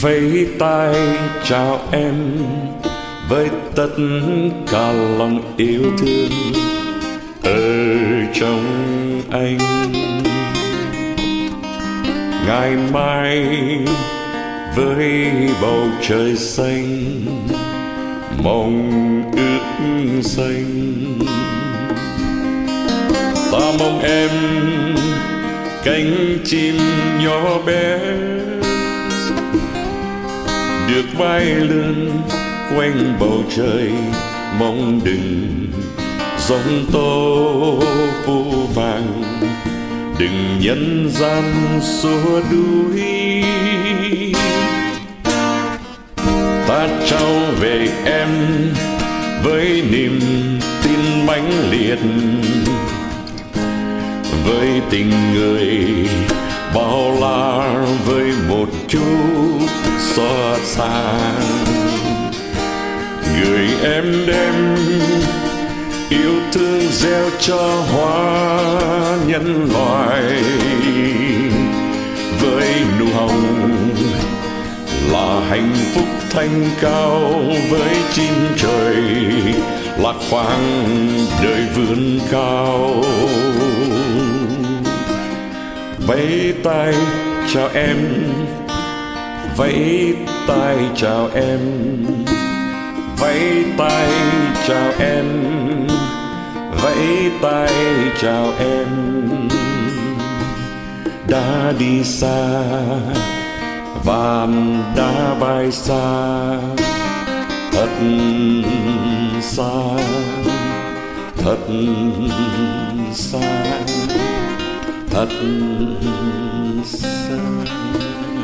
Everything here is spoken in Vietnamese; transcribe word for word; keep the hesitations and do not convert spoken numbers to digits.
vẫy tay chào em với tất cả lòng yêu thương ở trong anh. Ngày mai với bầu trời xanh, mong ước xanh, ta mong em cánh chim nhỏ bé được bay lượn quanh bầu trời. Mong đừng giông tố phũ vàng, đừng nhân gian xua đuổi. Ta trao về em với niềm tin mãnh liệt, với tình người bao la, với một chút xót xa. Người em đem yêu thương gieo cho hóa nhân loại, với nụ hồng là hạnh phúc thanh cao, với chim trời lạc khoang đời vươn cao. Vẫy tay chào em, vẫy tay chào em, vẫy tay chào em, vẫy tay chào em. Đã đi xa và đã bay xa, thật xa, thật xa, thật xa.